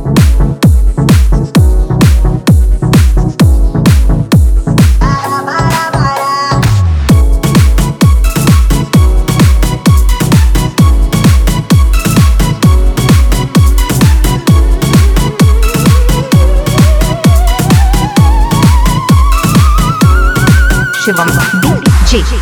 Shivam DJ.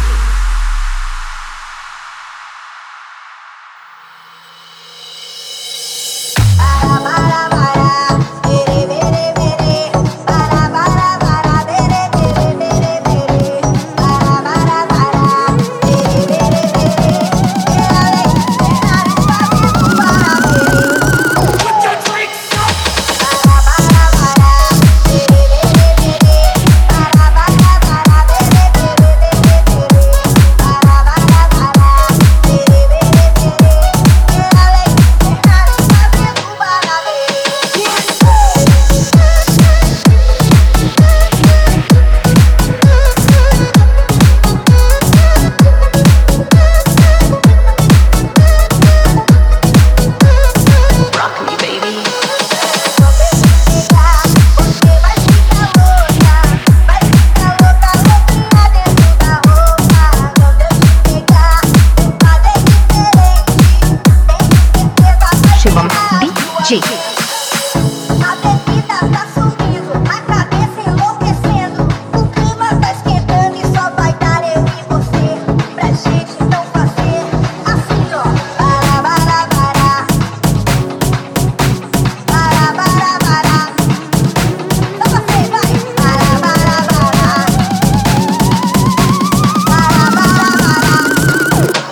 A bebida tá subindo, a cabeça enlouquecendo. O clima tá esquentando e só vai dar eu e você. Pra gente então fazer assim, ó. Para, para, para. Para, para, para. Então você vai. Para, para, para. Para, para, para.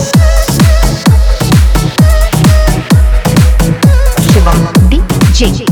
DJ.